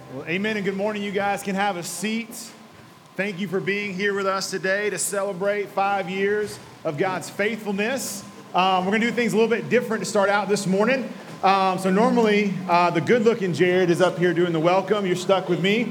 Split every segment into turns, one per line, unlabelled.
Well, amen and good morning. You guys can have a seat. Thank you for being here with us today to celebrate 5 years of God's faithfulness. We're going to do things a little bit different to start out this morning. So normally, the good-looking Jared is up here doing the welcome. You're stuck with me.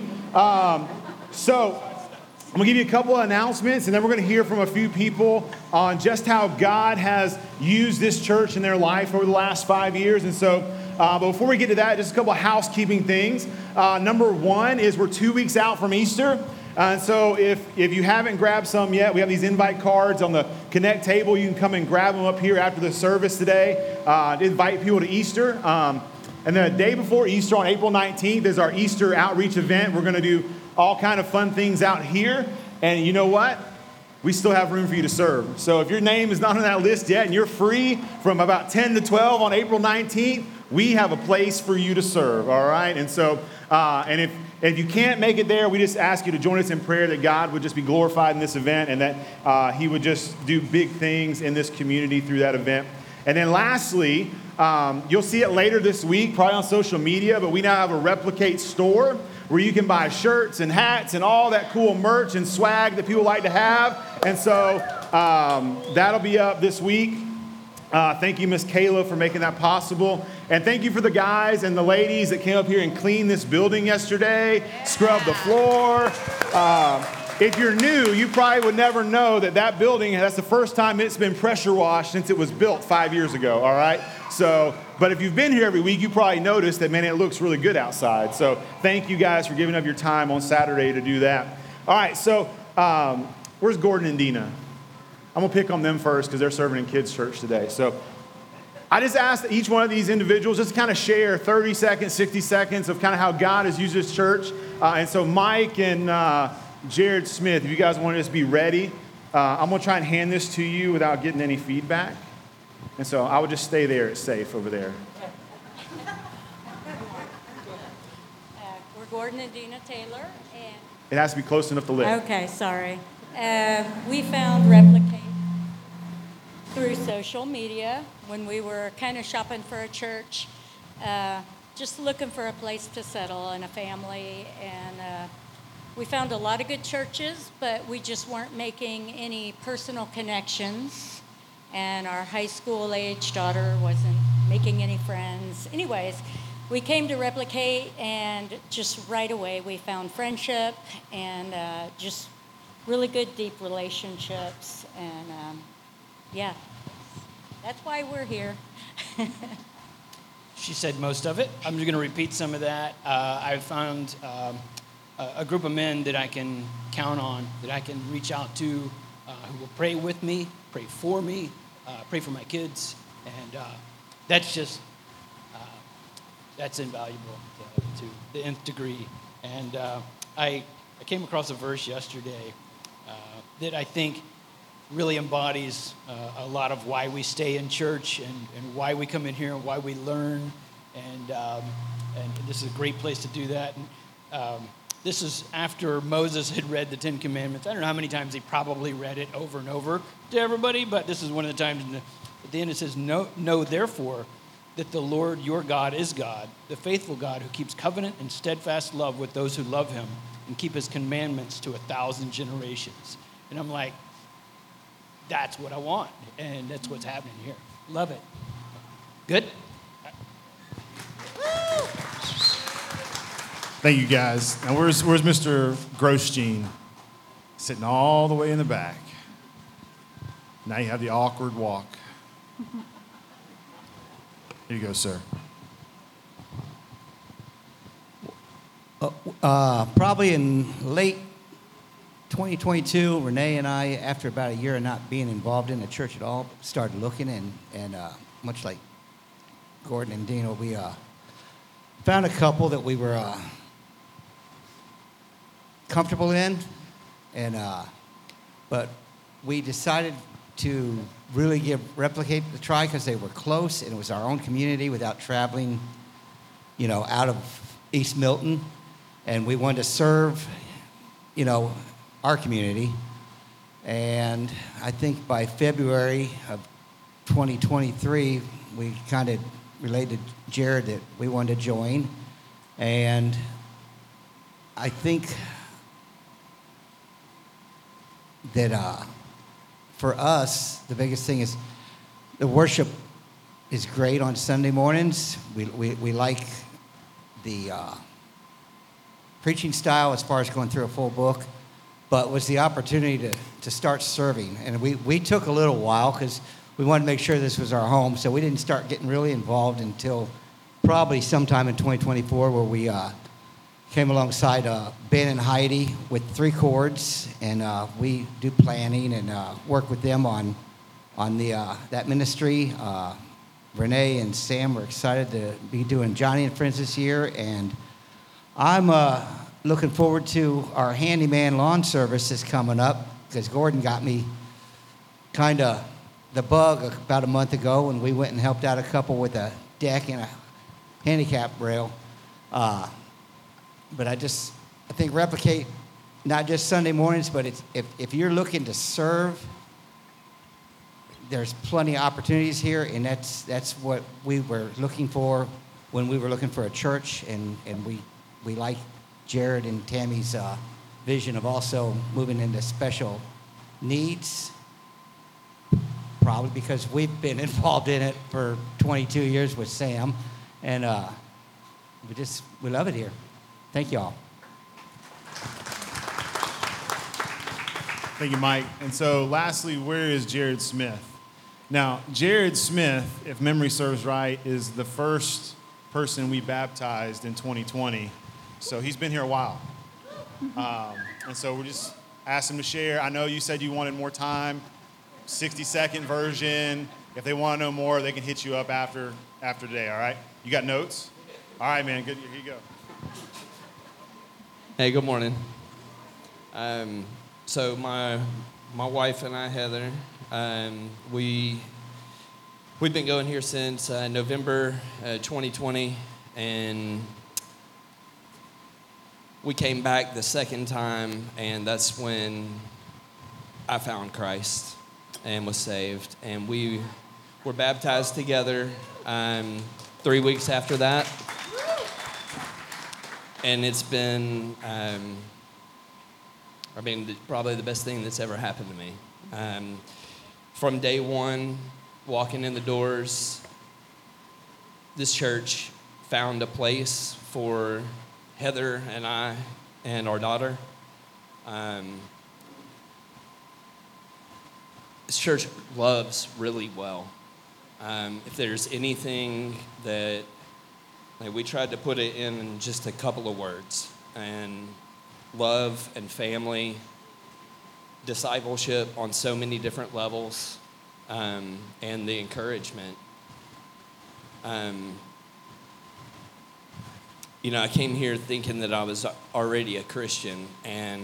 So I'm going to give you a couple of announcements, and then we're going to hear from a few people on just how God has used this church in their life over the last 5 years. And so, but before we get to that, just a couple of housekeeping things. Number one is we're 2 weeks out from Easter. And so if you haven't grabbed some yet, we have these invite cards on the Connect table. You can come and grab them up here after the service today to invite people to Easter. And then the day before Easter on April 19th is our Easter outreach event. We're going to do all kind of fun things out here. And you know what? We still have room for you to serve. So if your name is not on that list yet and you're free from about 10 to 12 on April 19th, we have a place for you to serve, all right? And so, and if you can't make it there, we just ask you to join us in prayer that God would just be glorified in this event and that he would just do big things in this community through that event. And then lastly, you'll see it later this week, probably on social media, but we now have a Replicate store where you can buy shirts and hats and all that cool merch and swag that people like to have. And so that'll be up this week. Thank you, Miss Kayla, for making that possible. And thank you for the guys and the ladies that came up here and cleaned this building yesterday, scrubbed the floor. If you're new, you probably would never know that building, that's the first time it's been pressure washed since it was built 5 years ago, all right? So, but if you've been here every week, you probably noticed that, man, it looks really good outside. So thank you guys for giving up your time on Saturday to do that. All right, so where's Gordon and Dina? I'm going to pick on them first because they're serving in kids' church today. So I just asked each one of these individuals just to kind of share 30 seconds, 60 seconds of kind of how God has used this church. And so Mike and Jared Smith, if you guys want to just be ready, I'm going to try and hand this to you without getting any feedback. And so I would just stay there. It's safe over there.
We're Gordon and Dina Taylor. And
it has to be close enough to lift.
Okay, sorry. We found Replicate through social media when we were kind of shopping for a church, just looking for a place to settle and a family. And we found a lot of good churches, but we just weren't making any personal connections. And our high school age daughter wasn't making any friends. Anyways, we came to Replicate, and just right away we found friendship and just really good, deep relationships. And yeah, that's why we're here.
She said most of it. I'm just going to repeat some of that. I found a group of men that I can count on, that I can reach out to, who will pray with me, pray for me, pray for my kids. And that's just, that's invaluable to the nth degree. And I came across a verse yesterday that I think really embodies a lot of why we stay in church and why we come in here and why we learn. And this is a great place to do that. And this is after Moses had read the Ten Commandments. I don't know how many times he probably read it over and over to everybody, but this is one of the times at the end it says, Know therefore that the Lord your God is God, the faithful God who keeps covenant and steadfast love with those who love him and keep his commandments to 1,000 generations. And I'm like, that's what I want. And that's what's happening here. Love it. Good?
Thank you, guys. Now, where's Mr. Grosjean? Sitting all the way in the back. Now you have the awkward walk. Here you go, sir.
Probably in late 2022, Renee and I, after about a year of not being involved in the church at all, started looking, and much like Gordon and Dina, we found a couple that we were comfortable in, and but we decided to really give Replicate a try because they were close, and it was our own community without traveling, out of East Milton, and we wanted to serve, our community. And I think by February of 2023, we kind of relayed to Jared that we wanted to join. And I think that for us, the biggest thing is the worship is great on Sunday mornings. We like the preaching style as far as going through a full book, but was the opportunity to start serving. And we took a little while because we wanted to make sure this was our home, so we didn't start getting really involved until probably sometime in 2024 where we came alongside Ben and Heidi with 3 Chords, and we do planning and work with them on that ministry. Renee and Sam were excited to be doing Johnny and Friends this year, and I'm looking forward to our handyman lawn service that's coming up because Gordon got me kind of the bug about a month ago when we went and helped out a couple with a deck and a handicap rail. But I think replicate not just Sunday mornings, but if you're looking to serve, there's plenty of opportunities here, and that's what we were looking for when we were looking for a church, and we like Jared and Tammy's vision of also moving into special needs, probably because we've been involved in it for 22 years with Sam, and we love it here. Thank you all.
Thank you, Mike. And so lastly, where is Jared Smith? Now, Jared Smith, if memory serves right, is the first person we baptized in 2020. So he's been here a while. And so we're just asked him to share. I know you said you wanted more time, 60-second version. If they want to know more, they can hit you up after today, all right? You got notes? All right, man, good. Here you go.
Hey, good morning. So my wife and I, Heather, we've been going here since November 2020, and we came back the second time, and that's when I found Christ and was saved. And we were baptized together 3 weeks after that. And it's been, probably the best thing that's ever happened to me. From day one, walking in the doors, this church found a place for Heather and I and our daughter. This church loves really well. If there's anything that, we tried to put it in just a couple of words, and love and family, discipleship on so many different levels, and the encouragement. I came here thinking that I was already a Christian, and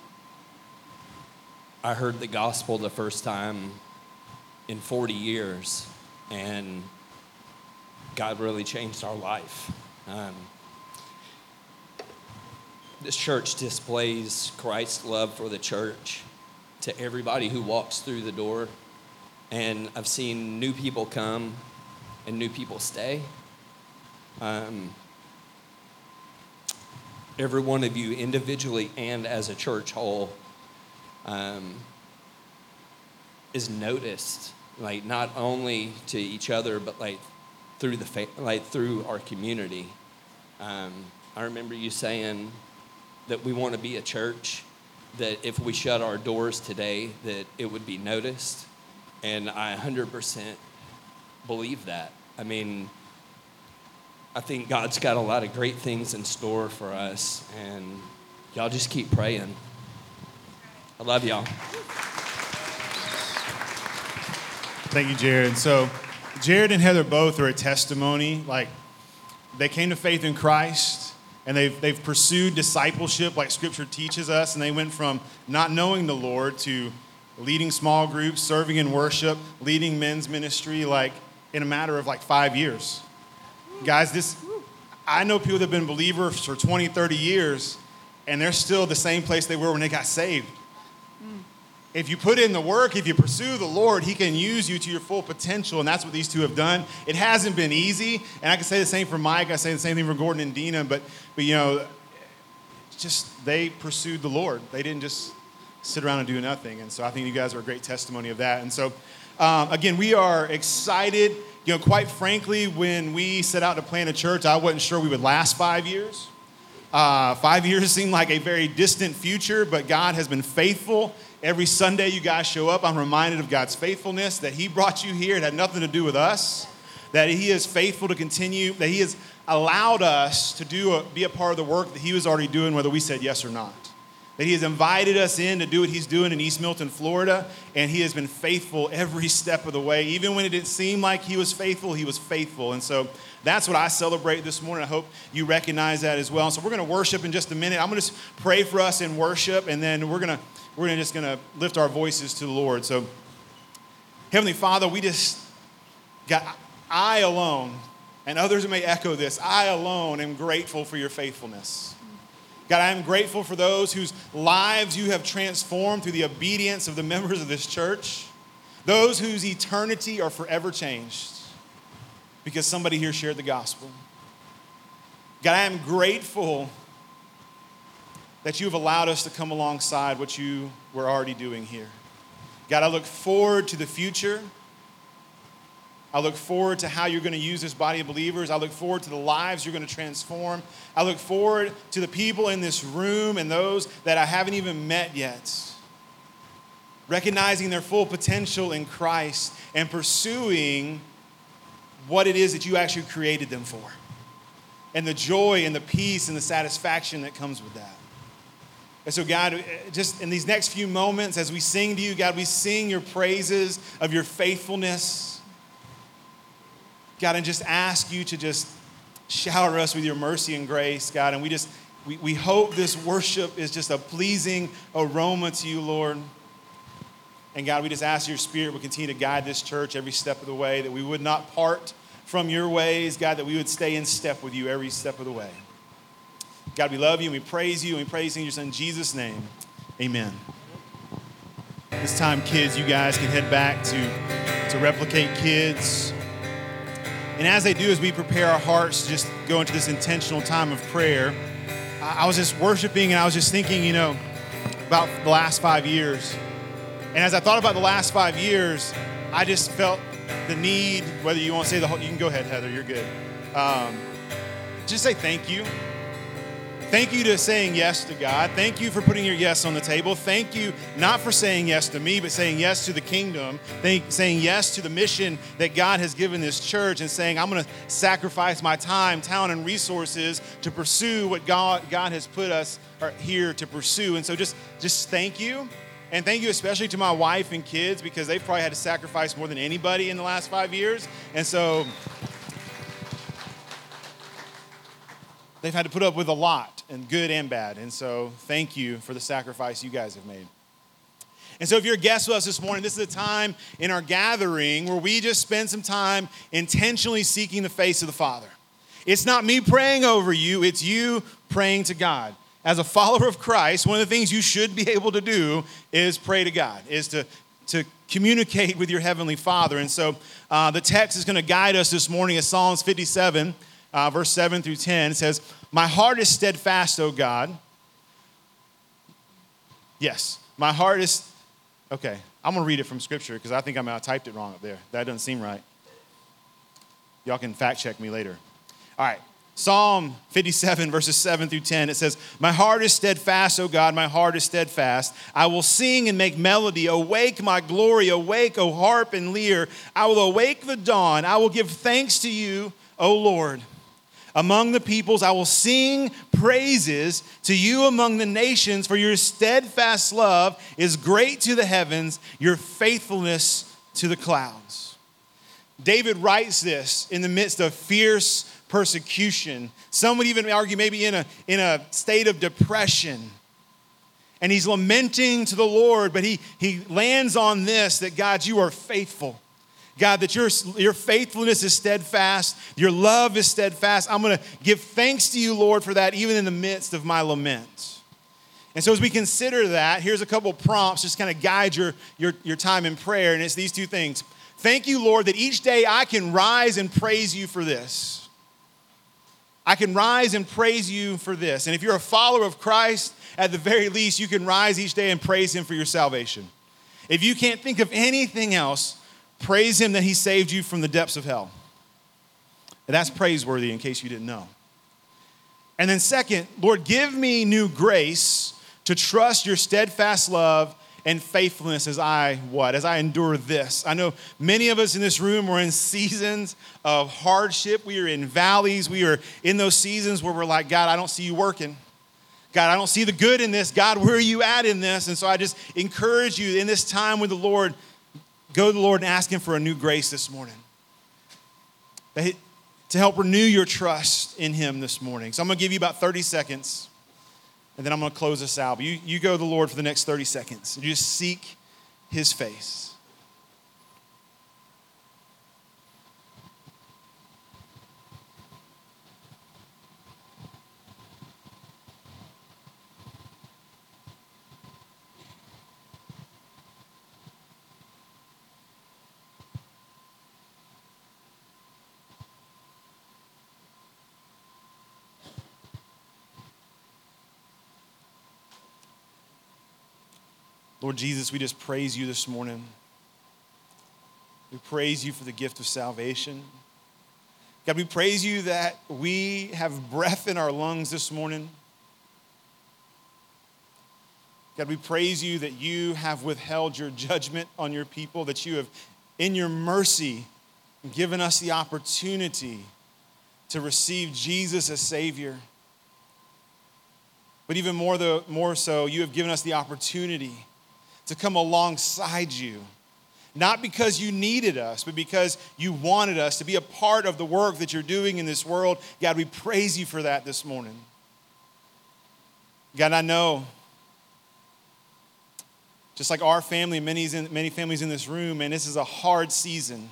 I heard the gospel the first time in 40 years, and God really changed our life. This church displays Christ's love for the church to everybody who walks through the door. And I've seen new people come and new people stay. Every one of you individually and as a church whole is noticed, not only to each other, but through through our community. I remember you saying that we want to be a church that if we shut our doors today, that it would be noticed. And I 100% believe that. I think God's got a lot of great things in store for us, and y'all just keep praying. I love y'all.
Thank you, Jared. So Jared and Heather both are a testimony. They came to faith in Christ, and they've pursued discipleship like Scripture teaches us, and they went from not knowing the Lord to leading small groups, serving in worship, leading men's ministry, in a matter of 5 years. Guys, I know people that have been believers for 20, 30 years, and they're still the same place they were when they got saved. If you put in the work, if you pursue the Lord, He can use you to your full potential, and that's what these two have done. It hasn't been easy, and I can say the same for Mike. I say the same thing for Gordon and Dina, but they pursued the Lord. They didn't just sit around and do nothing. And so I think you guys are a great testimony of that. And so, again, we are excited. Quite frankly, when we set out to plant a church, I wasn't sure we would last 5 years. 5 years seemed like a very distant future, but God has been faithful. Every Sunday you guys show up, I'm reminded of God's faithfulness, that he brought you here. It had nothing to do with us, that he is faithful to continue, that he has allowed us to be a part of the work that he was already doing, whether we said yes or not. That he has invited us in to do what he's doing in East Milton, Florida, and he has been faithful every step of the way. Even when it didn't seem like he was faithful, he was faithful. And so that's what I celebrate this morning. I hope you recognize that as well. So we're going to worship in just a minute. I'm going to just pray for us in worship, and then we're just going to lift our voices to the Lord. So, Heavenly Father, I alone, and others may echo this, I alone am grateful for your faithfulness. God, I am grateful for those whose lives you have transformed through the obedience of the members of this church, those whose eternity are forever changed because somebody here shared the gospel. God, I am grateful that you have allowed us to come alongside what you were already doing here. God, I look forward to the future. I look forward to how you're going to use this body of believers. I look forward to the lives you're going to transform. I look forward to the people in this room and those that I haven't even met yet, recognizing their full potential in Christ and pursuing what it is that you actually created them for, and the joy and the peace and the satisfaction that comes with that. And so, God, just in these next few moments as we sing to you, God, we sing your praises of your faithfulness. God, and just ask you to just shower us with your mercy and grace, God. And we hope this worship is just a pleasing aroma to you, Lord. And God, we just ask your Spirit would continue to guide this church every step of the way, that we would not part from your ways, God, that we would stay in step with you every step of the way. God, we love you and we praise you and we praise you in your Son Jesus' name. Amen. This time, kids, you guys can head back to Replicate Kids. And as they do, as we prepare our hearts to just go into this intentional time of prayer, I was just worshiping and I was just thinking, about the last 5 years. And as I thought about the last 5 years, I just felt the need, whether you want to say the whole, you can go ahead, Heather, you're good. Just say thank you. Thank you to saying yes to God. Thank you for putting your yes on the table. Thank you not for saying yes to me, but saying yes to the kingdom. Saying yes to the mission that God has given this church, and saying, I'm going to sacrifice my time, talent, and resources to pursue what God has put us here to pursue. And so just thank you. And thank you especially to my wife and kids, because they've probably had to sacrifice more than anybody in the last 5 years. And so they've had to put up with a lot, and good and bad. And so thank you for the sacrifice you guys have made. And so if you're a guest with us this morning, this is a time in our gathering where we just spend some time intentionally seeking the face of the Father. It's not me praying over you, it's you praying to God. As a follower of Christ, one of the things you should be able to do is pray to God, is to communicate with your Heavenly Father. And so the text is going to guide us this morning as Psalms 57, verse 7 through 10. It says, my heart is steadfast, O God. Yes, my heart is, okay, I'm going to read it from Scripture because I think I typed it wrong up there. That doesn't seem right. Y'all can fact check me later. All right, Psalm 57, verses 7 through 10. It says, my heart is steadfast, O God, my heart is steadfast. I will sing and make melody. Awake, my glory, awake, O harp and lyre. I will awake the dawn. I will give thanks to you, O Lord. Among the peoples, I will sing praises to you among the nations, for your steadfast love is great to the heavens, your faithfulness to the clouds. David writes this in the midst of fierce persecution. Some would even argue maybe in a state of depression. And he's lamenting to the Lord, but he lands on this, that God, you are faithful. God, that your faithfulness is steadfast. Your love is steadfast. I'm going to give thanks to you, Lord, for that, even in the midst of my lament. And so as we consider that, here's a couple prompts just kind of guide your time in prayer. And it's these two things. Thank you, Lord, that each day I can rise and praise you for this. I can rise and praise you for this. And if you're a follower of Christ, at the very least, you can rise each day and praise him for your salvation. If you can't think of anything else, praise him that he saved you from the depths of hell. And that's praiseworthy in case you didn't know. And then second, Lord, give me new grace to trust your steadfast love and faithfulness as I endure this. I know many of us in this room are in seasons of hardship. We are in valleys. We are in those seasons where we're like, God, I don't see you working. God, I don't see the good in this. God, where are you at in this? And so I just encourage you in this time with the Lord, go to the Lord and ask him for a new grace this morning. To help renew your trust in him this morning. So I'm going to give you about 30 seconds, and then I'm going to close this out. But you go to the Lord for the next 30 seconds. You just seek his face. Lord Jesus, we just praise you this morning. We praise you for the gift of salvation. God, we praise you that we have breath in our lungs this morning. God, we praise you that you have withheld your judgment on your people, that you have, in your mercy, given us the opportunity to receive Jesus as Savior. But even more so, you have given us the opportunity to come alongside you, not because you needed us, but because you wanted us to be a part of the work that you're doing in this world. God, we praise you for that this morning. God, I know, just like our family, many families in this room, and this is a hard season.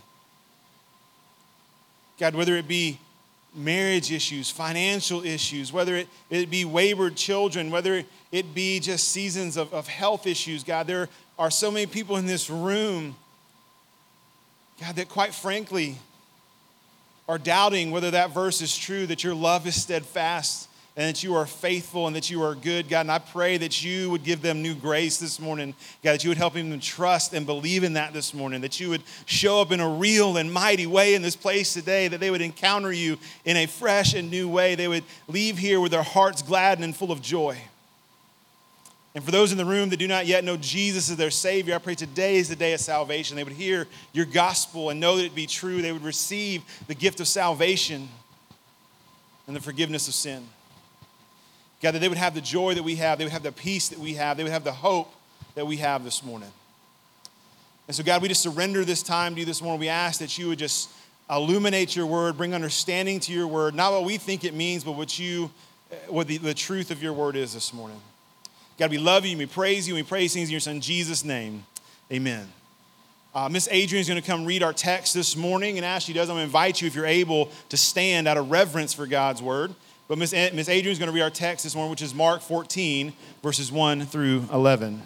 God, whether it be marriage issues, financial issues, whether it be wayward children, whether it be just seasons of health issues, God, there are so many people in this room, God, that quite frankly are doubting whether that verse is true, that your love is steadfast and that you are faithful and that you are good, God. And I pray that you would give them new grace this morning, God, that you would help them to trust and believe in that this morning, that you would show up in a real and mighty way in this place today, that they would encounter you in a fresh and new way. They would leave here with their hearts gladdened and full of joy. And for those in the room that do not yet know Jesus as their Savior, I pray today is the day of salvation. They would hear your gospel and know that it be true. They would receive the gift of salvation and the forgiveness of sin. God, that they would have the joy that we have. They would have the peace that we have. They would have the hope that we have this morning. And so, God, we just surrender this time to you this morning. We ask that you would just illuminate your word, bring understanding to your word, not what we think it means, but what the truth of your word is this morning. God, we love you and we praise you and we praise things in your son Jesus' name. Amen. Miss Adrian is going to come read our text this morning, and as she does, I'm going to invite you, if you're able, to stand out of reverence for God's word. But Miss Adrian is going to read our text this morning, which is Mark 14, verses 1 through 11.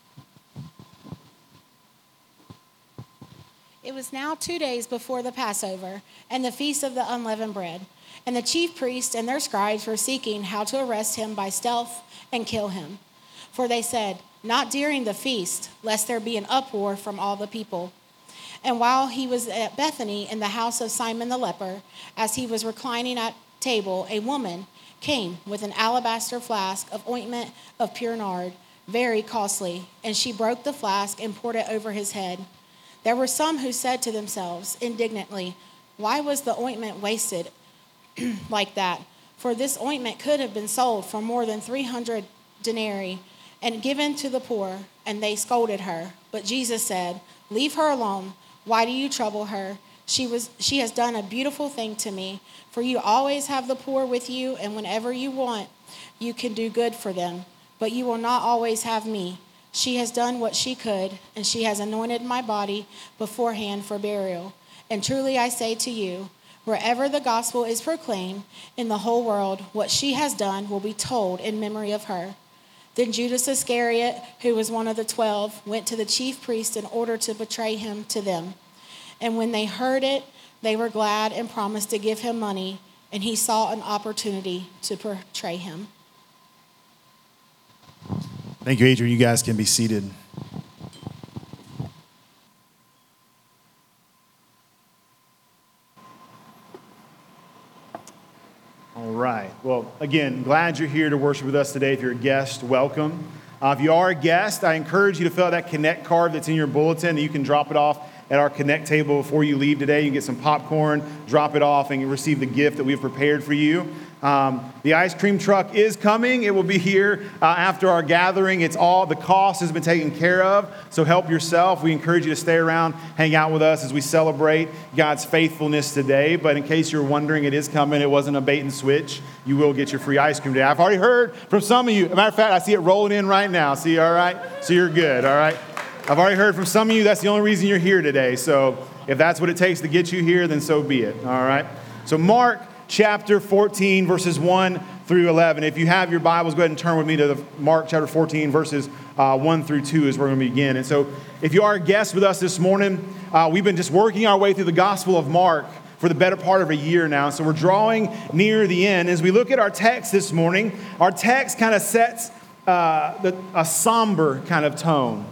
It was now 2 days before the Passover and the feast of the unleavened bread. And the chief priests and their scribes were seeking how to arrest him by stealth and kill him. For they said, "Not during the feast, lest there be an uproar from all the people." And while he was at Bethany in the house of Simon the leper, as he was reclining at table, a woman came with an alabaster flask of ointment of pure nard, very costly, and she broke the flask and poured it over his head. There were some who said to themselves indignantly, "Why was the ointment wasted like that? For this ointment could have been sold for more than 300 denarii and given to the poor." And they scolded her. But Jesus said, "Leave her alone. Why do you trouble her? She has done a beautiful thing to me. For you always have the poor with you, and whenever you want, you can do good for them. But you will not always have me. She has done what she could, and she has anointed my body beforehand for burial. And truly I say to you, wherever the gospel is proclaimed in the whole world, what she has done will be told in memory of her." Then Judas Iscariot, who was one of the 12, went to the chief priests in order to betray him to them. And when they heard it, they were glad and promised to give him money and he saw an opportunity to portray him.
Thank you, Adrian. You guys can be seated. All right. Well, again, glad you're here to worship with us today. If you're a guest, welcome. If you are a guest, I encourage you to fill out that Connect card that's in your bulletin. You can drop it off at our Connect table before you leave today. You can get some popcorn, drop it off, and you receive the gift that we've prepared for you. The ice cream truck is coming. It will be here after our gathering. It's all, the cost has been taken care of, so help yourself. We encourage you to stay around, hang out with us as we celebrate God's faithfulness today. But in case you're wondering, it is coming. It wasn't a bait and switch. You will get your free ice cream today. I've already heard from some of you. As a matter of fact, I see it rolling in right now. See, all right? So you're good, all right? I've already heard from some of you that's the only reason you're here today. So if that's what it takes to get you here, then so be it, all right? So Mark chapter 14, verses 1 through 11. If you have your Bibles, go ahead and turn with me to Mark chapter 14, verses 1 through 2 is where we're going to begin. And so if you are a guest with us this morning, we've been just working our way through the Gospel of Mark for the better part of a year now. So we're drawing near the end. As we look at our text this morning, our text kind of sets a somber kind of tone.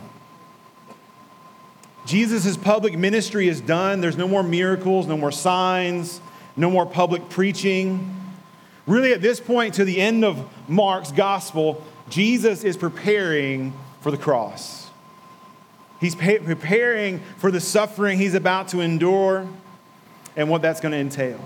Jesus' public ministry is done. There's no more miracles, no more signs, no more public preaching. Really, at this point, to the end of Mark's gospel, Jesus is preparing for the cross. He's preparing for the suffering he's about to endure and what that's going to entail.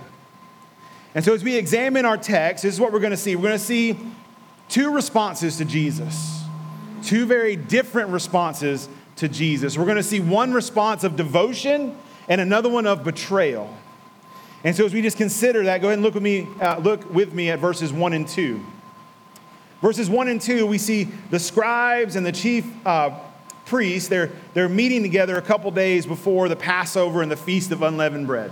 And so as we examine our text, this is what we're going to see. We're going to see two responses to Jesus, two very different responses to Jesus. We're going to see one response of devotion and another one of betrayal. And so as we just consider that, go ahead and look with me at verses 1 and 2. Verses 1 and 2, we see the scribes and the chief priests, they're meeting together a couple days before the Passover and the Feast of Unleavened Bread.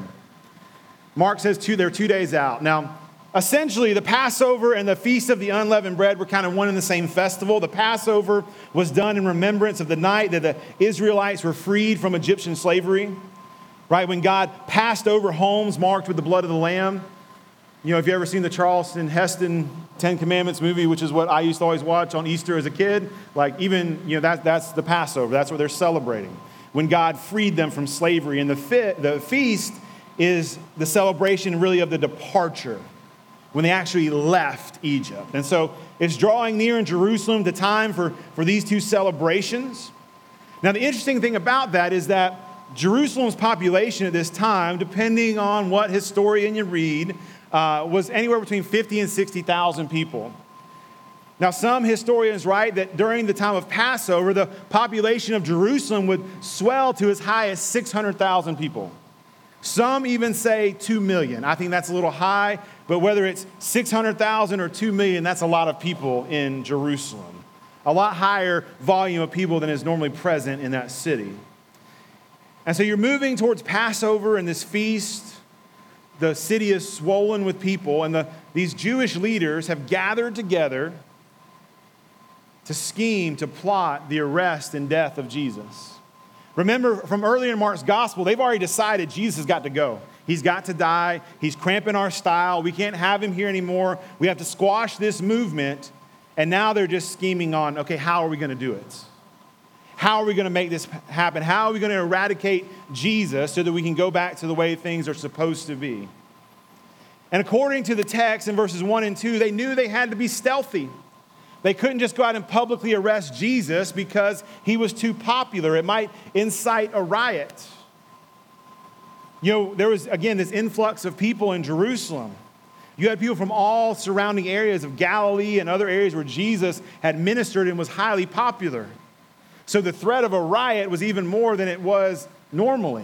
Mark says they're 2 days out. Now, essentially, the Passover and the Feast of the Unleavened Bread were kind of one and the same festival. The Passover was done in remembrance of the night that the Israelites were freed from Egyptian slavery, right? When God passed over homes marked with the blood of the Lamb. You know, if you've ever seen the Charlton Heston Ten Commandments movie, which is what I used to always watch on Easter as a kid, like even, you know, that's the Passover. That's what they're celebrating. When God freed them from slavery. And the feast is the celebration really of the departure, when they actually left Egypt. And so it's drawing near in Jerusalem, the time for these two celebrations. Now, the interesting thing about that is that Jerusalem's population at this time, depending on what historian you read, was anywhere between 50 and 60,000 people. Now, some historians write that during the time of Passover, the population of Jerusalem would swell to as high as 600,000 people. Some even say 2 million. I think that's a little high, but whether it's 600,000 or 2 million, that's a lot of people in Jerusalem. A lot higher volume of people than is normally present in that city. And so you're moving towards Passover and this feast. The city is swollen with people, and these Jewish leaders have gathered together to scheme, to plot the arrest and death of Jesus. Remember, from earlier in Mark's gospel, they've already decided Jesus has got to go. He's got to die. He's cramping our style. We can't have him here anymore. We have to squash this movement. And now they're just scheming on, okay, how are we going to do it? How are we going to make this happen? How are we going to eradicate Jesus so that we can go back to the way things are supposed to be? And according to the text in verses 1 and 2, they knew they had to be stealthy. They couldn't just go out and publicly arrest Jesus because he was too popular. It might incite a riot. You know, there was, again, this influx of people in Jerusalem. You had people from all surrounding areas of Galilee and other areas where Jesus had ministered and was highly popular. So the threat of a riot was even more than it was normally.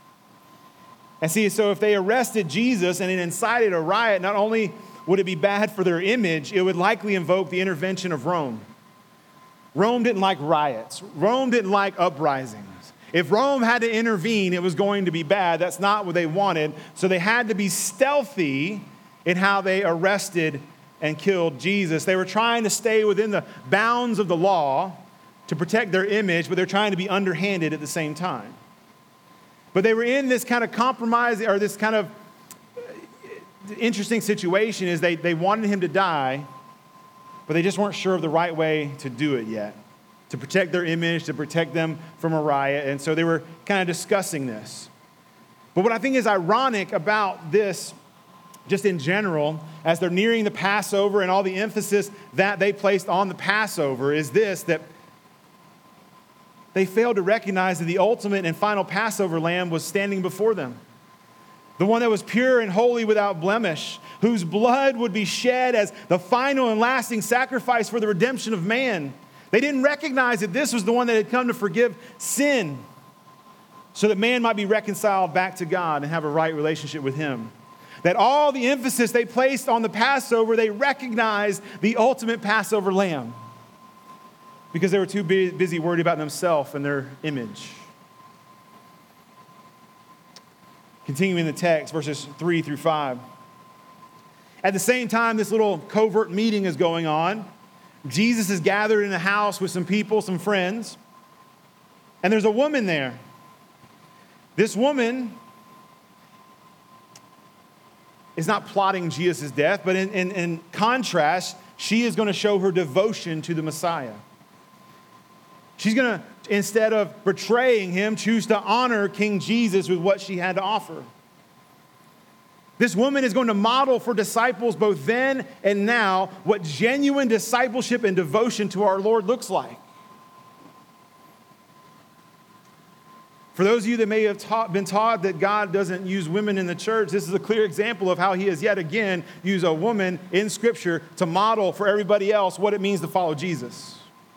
And see, so if they arrested Jesus and it incited a riot, not only would it be bad for their image, it would likely invoke the intervention of Rome. Rome didn't like riots. Rome didn't like uprisings. If Rome had to intervene, it was going to be bad. That's not what they wanted. So they had to be stealthy in how they arrested and killed Jesus. They were trying to stay within the bounds of the law to protect their image, but they're trying to be underhanded at the same time. But they were in this kind of compromise, or this kind of interesting situation is they wanted him to die, but they just weren't sure of the right way to do it yet, to protect their image, to protect them from a riot. And so they were kind of discussing this. But what I think is ironic about this, just in general, as they're nearing the Passover and all the emphasis that they placed on the Passover, is this, that they failed to recognize that the ultimate and final Passover lamb was standing before them. The one that was pure and holy without blemish, whose blood would be shed as the final and lasting sacrifice for the redemption of man. They didn't recognize that this was the one that had come to forgive sin so that man might be reconciled back to God and have a right relationship with him. That all the emphasis they placed on the Passover, they recognized the ultimate Passover lamb because they were too busy worried about themselves and their image. Continuing the text, verses 3 through 5. At the same time, this little covert meeting is going on. Jesus is gathered in a house with some people, some friends, and there's a woman there. This woman is not plotting Jesus' death, but in contrast, she is going to show her devotion to the Messiah. She's going to, instead of betraying him, choose to honor King Jesus with what she had to offer. This woman is going to model for disciples both then and now what genuine discipleship and devotion to our Lord looks like. For those of you that may have been taught that God doesn't use women in the church, this is a clear example of how he has yet again used a woman in Scripture to model for everybody else what it means to follow Jesus.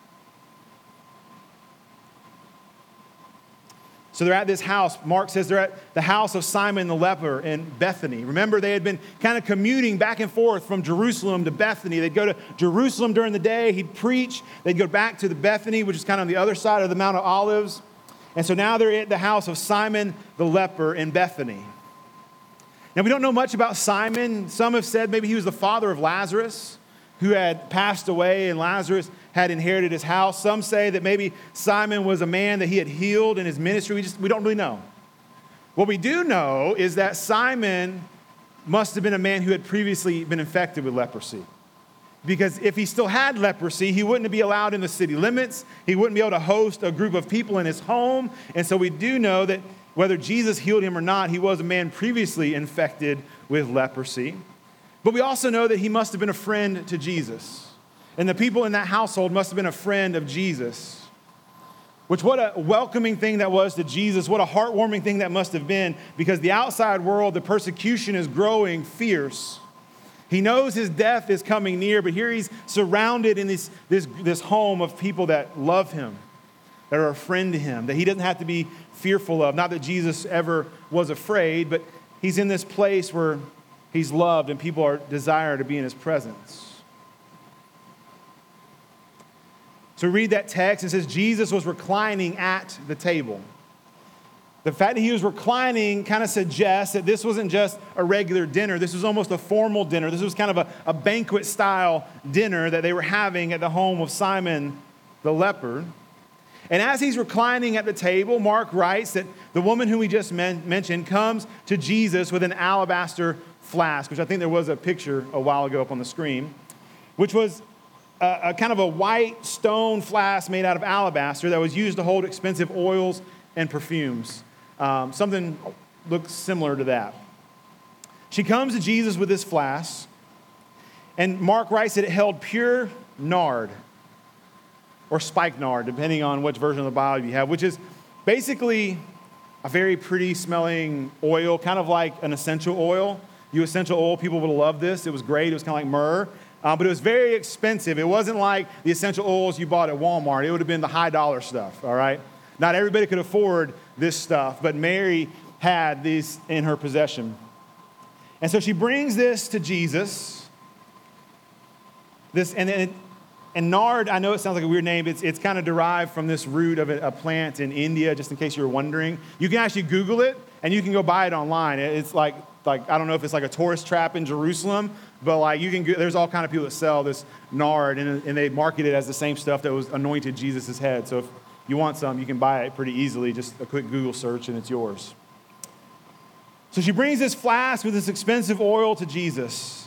So they're at this house. Mark says they're at the house of Simon the leper in Bethany. Remember, they had been kind of commuting back and forth from Jerusalem to Bethany. They'd go to Jerusalem during the day. He'd preach. They'd go back to the Bethany, which is kind of on the other side of the Mount of Olives. And so now they're at the house of Simon the leper in Bethany. Now, we don't know much about Simon. Some have said maybe he was the father of Lazarus, who had passed away, and Lazarus had inherited his house. Some say that maybe Simon was a man that he had healed in his ministry. We don't really know. What we do know is that Simon must have been a man who had previously been infected with leprosy. Because if he still had leprosy, he wouldn't be allowed in the city limits. He wouldn't be able to host a group of people in his home. And so we do know that whether Jesus healed him or not, he was a man previously infected with leprosy. But we also know that he must have been a friend to Jesus. And the people in that household must have been a friend of Jesus. Which, what a welcoming thing that was to Jesus. What a heartwarming thing that must have been. Because the outside world, the persecution is growing fierce. He knows his death is coming near, but here he's surrounded in this home of people that love him, that are a friend to him, that he doesn't have to be fearful of. Not that Jesus ever was afraid, but he's in this place where he's loved and people are desire to be in his presence. So we read that text and it says Jesus was reclining at the table. The fact that he was reclining kind of suggests that this wasn't just a regular dinner. This was almost a formal dinner. This was kind of a banquet-style dinner that they were having at the home of Simon the leper. And as he's reclining at the table, Mark writes that the woman whom we just mentioned comes to Jesus with an alabaster flask, which I think there was a picture a while ago up on the screen, which was a kind of a white stone flask made out of alabaster that was used to hold expensive oils and perfumes. Something looks similar to that. She comes to Jesus with this flask, and Mark writes that it held pure nard, or spikenard, depending on which version of the Bible you have, which is basically a very pretty smelling oil, kind of like an essential oil. You essential oil people would have loved this. It was great. It was kind of like myrrh, but it was very expensive. It wasn't like the essential oils you bought at Walmart. It would have been the high dollar stuff, all right? Not everybody could afford this stuff, but Mary had these in her possession. And so she brings this to Jesus. And nard, I know it sounds like a weird name. It's kind of derived from this root of a plant in India, just in case you were wondering. You can actually Google it, and you can go buy it online. It's like I don't know if it's like a tourist trap in Jerusalem, but like there's all kind of people that sell this nard, and they market it as the same stuff that was anointed Jesus' head. So if you want some, you can buy it pretty easily. Just a quick Google search, and it's yours. So she brings this flask with this expensive oil to Jesus,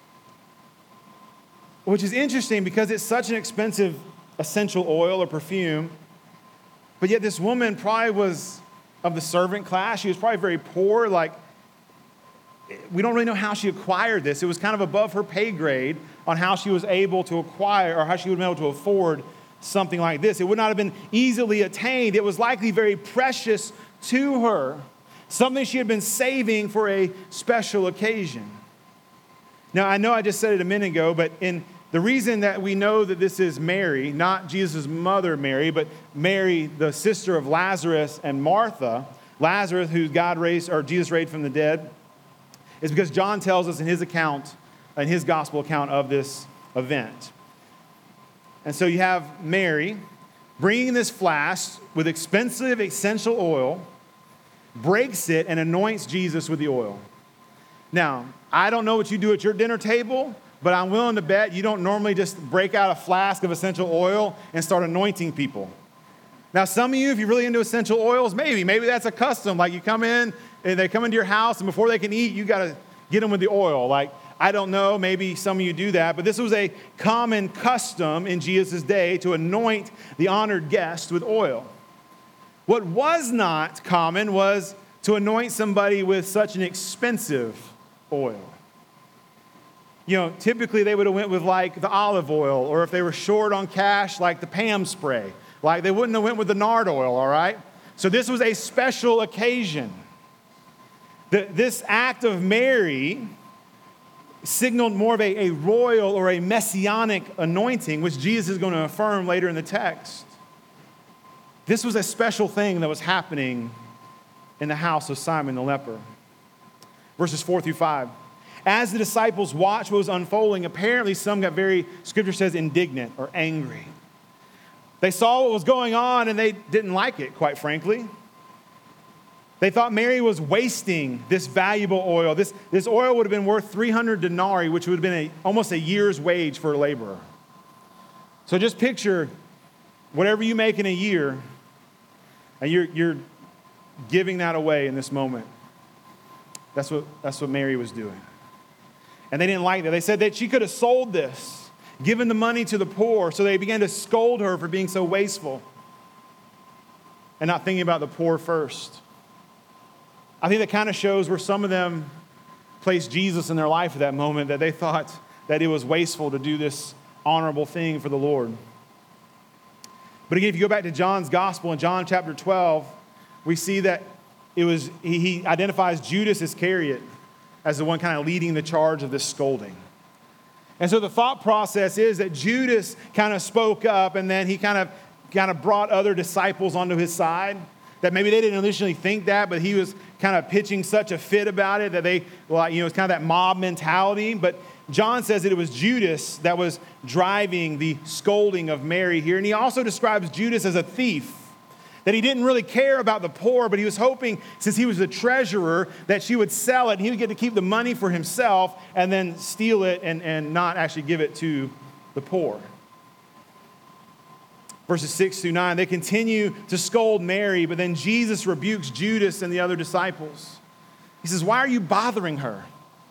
which is interesting because it's such an expensive essential oil or perfume. But yet this woman probably was of the servant class. She was probably very poor. Like, we don't really know how she acquired this. It was kind of above her pay grade on how she was able to acquire or how she would have been able to afford something like this. It would not have been easily attained. It was likely very precious to her, something she had been saving for a special occasion. Now, I know I just said it a minute ago, but the reason that we know that this is Mary, not Jesus' mother Mary, but Mary, the sister of Lazarus and Martha, Lazarus who Jesus raised from the dead, is because John tells us in his account, in his gospel account of this event. And so you have Mary bringing this flask with expensive essential oil, breaks it, and anoints Jesus with the oil. Now, I don't know what you do at your dinner table, but I'm willing to bet you don't normally just break out a flask of essential oil and start anointing people. Now, some of you, if you're really into essential oils, maybe that's a custom. Like you come in and they come into your house, and before they can eat, you got to get them with the oil. Like, I don't know, maybe some of you do that, but this was a common custom in Jesus' day to anoint the honored guest with oil. What was not common was to anoint somebody with such an expensive oil. You know, typically they would have went with like the olive oil, or if they were short on cash, like the Pam spray. Like they wouldn't have went with the nard oil, all right? So this was a special occasion. This act of Mary signaled more of a royal or a messianic anointing, which Jesus is going to affirm later in the text. This was a special thing that was happening in the house of Simon the leper. Verses 4-5. As the disciples watched what was unfolding, apparently some got Scripture says, indignant or angry. They saw what was going on and they didn't like it, quite frankly. They thought Mary was wasting this valuable oil. This oil would have been worth 300 denarii, which would have been almost a year's wage for a laborer. So just picture whatever you make in a year, and you're giving that away in this moment. That's what Mary was doing. And they didn't like that. They said that she could have sold this, given the money to the poor. So they began to scold her for being so wasteful and not thinking about the poor first. I think that kind of shows where some of them placed Jesus in their life at that moment, that they thought that it was wasteful to do this honorable thing for the Lord. But again, if you go back to John's gospel in John chapter 12, we see that he identifies Judas Iscariot as the one kind of leading the charge of this scolding. And so the thought process is that Judas kind of spoke up, and then he kind of brought other disciples onto his side. That maybe they didn't initially think that, but he was kind of pitching such a fit about it that it's kind of that mob mentality. But John says that it was Judas that was driving the scolding of Mary here. And he also describes Judas as a thief, that he didn't really care about the poor, but he was hoping, since he was the treasurer, that she would sell it and he would get to keep the money for himself and then steal it and not actually give it to the poor. Verses 6-9, they continue to scold Mary, but then Jesus rebukes Judas and the other disciples. He says, "Why are you bothering her?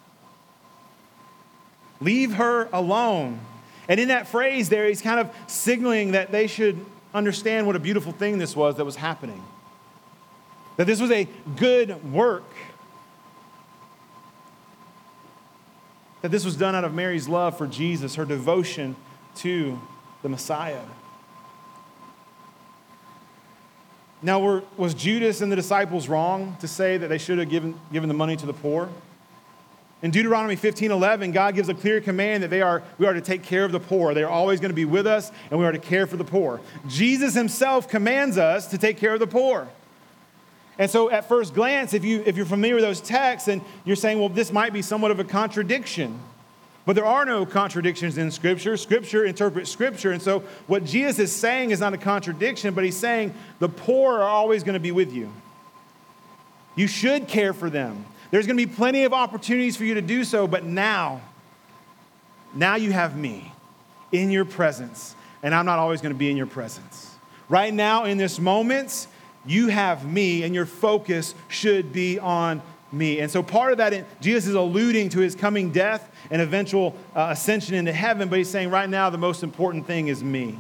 Leave her alone." And in that phrase there, he's kind of signaling that they should understand what a beautiful thing this was that was happening. That this was a good work. That this was done out of Mary's love for Jesus, her devotion to the Messiah. Now, was Judas and the disciples wrong to say that they should have given the money to the poor? In Deuteronomy 15:11, God gives a clear command that we are to take care of the poor. They are always going to be with us, and we are to care for the poor. Jesus himself commands us to take care of the poor. And so at first glance, if you're familiar with those texts, and you're saying, well, this might be somewhat of a contradiction. But there are no contradictions in Scripture. Scripture interprets Scripture. And so what Jesus is saying is not a contradiction, but he's saying the poor are always going to be with you. You should care for them. There's going to be plenty of opportunities for you to do so, but now you have me in your presence, and I'm not always going to be in your presence. Right now, in this moment, you have me, and your focus should be on me. And so part of that, Jesus is alluding to his coming death and eventual ascension into heaven, but he's saying right now the most important thing is me.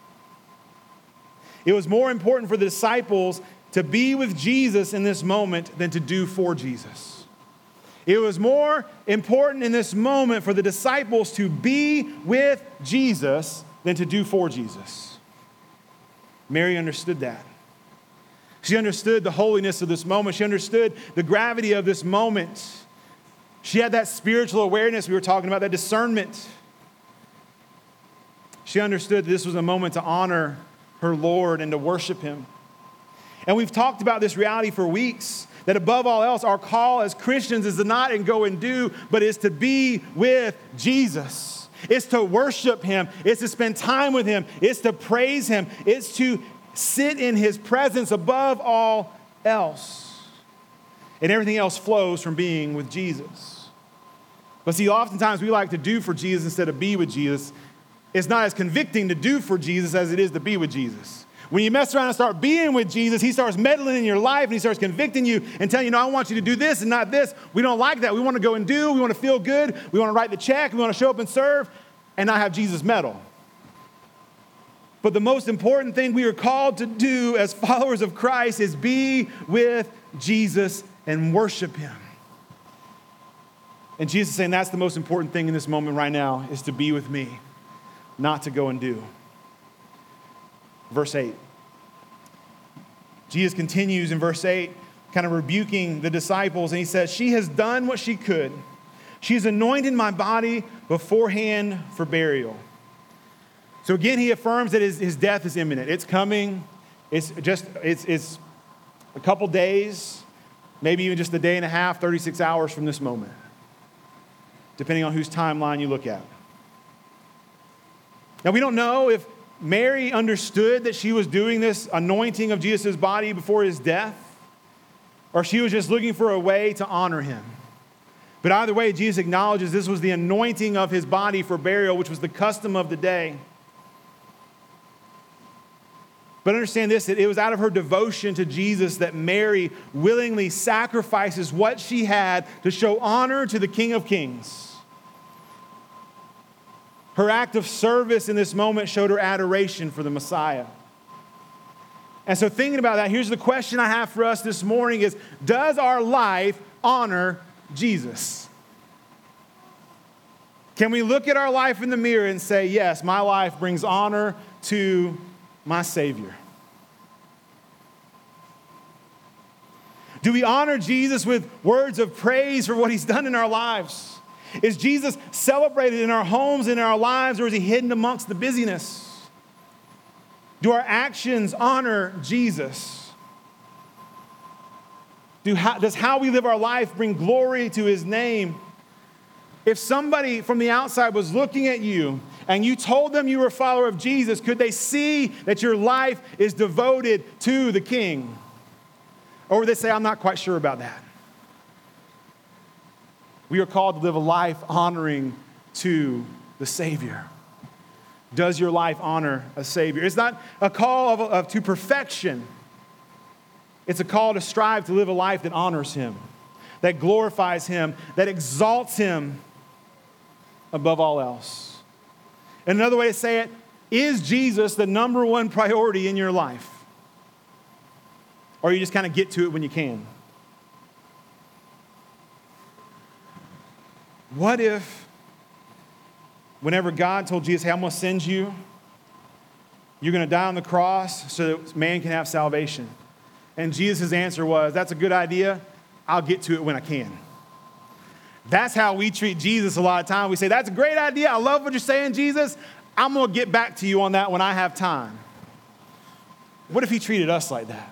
It was more important for the disciples to be with Jesus in this moment than to do for Jesus. It was more important in this moment for the disciples to be with Jesus than to do for Jesus. Mary understood that. She understood the holiness of this moment. She understood the gravity of this moment. She had that spiritual awareness we were talking about, that discernment. She understood that this was a moment to honor her Lord and to worship him. And we've talked about this reality for weeks, that above all else, our call as Christians is to not and go and do, but is to be with Jesus. It's to worship him. It's to spend time with him. It's to praise him. It's to sit in his presence above all else. And everything else flows from being with Jesus. But see, oftentimes we like to do for Jesus instead of be with Jesus. It's not as convicting to do for Jesus as it is to be with Jesus. When you mess around and start being with Jesus, he starts meddling in your life and he starts convicting you and telling you, no, I want you to do this and not this. We don't like that. We want to go and do. We want to feel good. We want to write the check. We want to show up and serve and not have Jesus meddle. But the most important thing we are called to do as followers of Christ is be with Jesus and worship him. And Jesus is saying that's the most important thing in this moment right now is to be with me, not to go and do. Verse 8. Jesus continues in verse 8, kind of rebuking the disciples, and he says, she has done what she could. She has anointed my body beforehand for burial. So again, he affirms that his death is imminent. It's coming. It's a couple days, maybe even just a day and a half, 36 hours from this moment, depending on whose timeline you look at. Now, we don't know if Mary understood that she was doing this anointing of Jesus' body before his death, or she was just looking for a way to honor him. But either way, Jesus acknowledges this was the anointing of his body for burial, which was the custom of the day. But understand this, that it was out of her devotion to Jesus that Mary willingly sacrifices what she had to show honor to the King of Kings. Her act of service in this moment showed her adoration for the Messiah. And so thinking about that, here's the question I have for us this morning is, does our life honor Jesus? Can we look at our life in the mirror and say, yes, my life brings honor to my Savior? Do we honor Jesus with words of praise for what he's done in our lives? Is Jesus celebrated in our homes, in our lives, or is he hidden amongst the busyness? Do our actions honor Jesus? Does how we live our life bring glory to his name? If somebody from the outside was looking at you and you told them you were a follower of Jesus, could they see that your life is devoted to the King? Or would they say, I'm not quite sure about that? We are called to live a life honoring to the Savior. Does your life honor a Savior? It's not a call to perfection. It's a call to strive to live a life that honors him, that glorifies him, that exalts him above all else. And another way to say it, is Jesus the number one priority in your life? Or you just kind of get to it when you can? What if, whenever God told Jesus, hey, I'm going to send you, you're going to die on the cross so that man can have salvation? And Jesus' answer was, that's a good idea. I'll get to it when I can. That's how we treat Jesus a lot of time. We say, that's a great idea. I love what you're saying, Jesus. I'm going to get back to you on that when I have time. What if he treated us like that?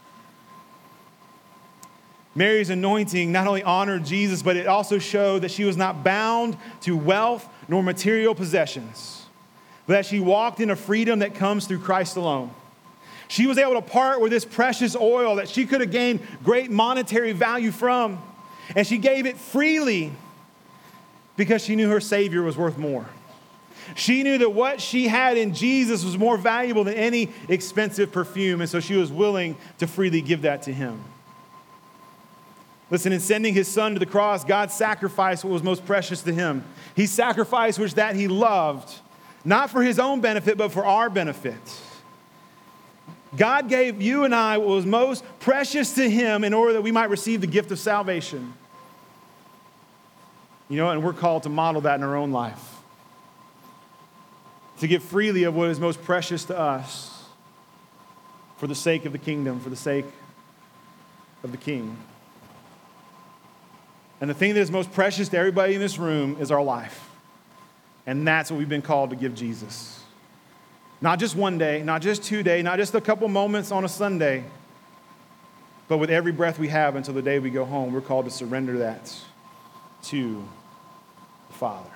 Mary's anointing not only honored Jesus, but it also showed that she was not bound to wealth nor material possessions, but that she walked in a freedom that comes through Christ alone. She was able to part with this precious oil that she could have gained great monetary value from, and she gave it freely because she knew her Savior was worth more. She knew that what she had in Jesus was more valuable than any expensive perfume, and so she was willing to freely give that to him. Listen, in sending his son to the cross, God sacrificed what was most precious to him. He sacrificed which that he loved, not for his own benefit, but for our benefit. God gave you and I what was most precious to him in order that we might receive the gift of salvation. You know, and we're called to model that in our own life. To give freely of what is most precious to us for the sake of the kingdom, for the sake of the King. And the thing that is most precious to everybody in this room is our life. And that's what we've been called to give Jesus. Not just one day, not just 2 days, not just a couple moments on a Sunday, but with every breath we have until the day we go home, we're called to surrender that to the Father.